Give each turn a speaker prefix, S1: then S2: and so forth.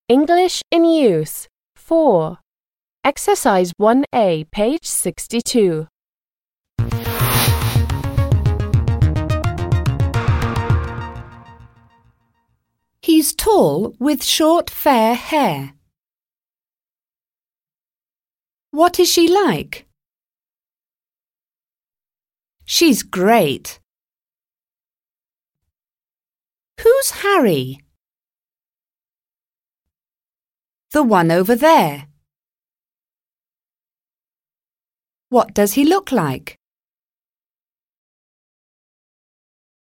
S1: English in Use 4. Exercise 1A, page 62.
S2: He's tall with short fair hair. What is she like? She's great. Who's Harry? The one over there. What does he look like?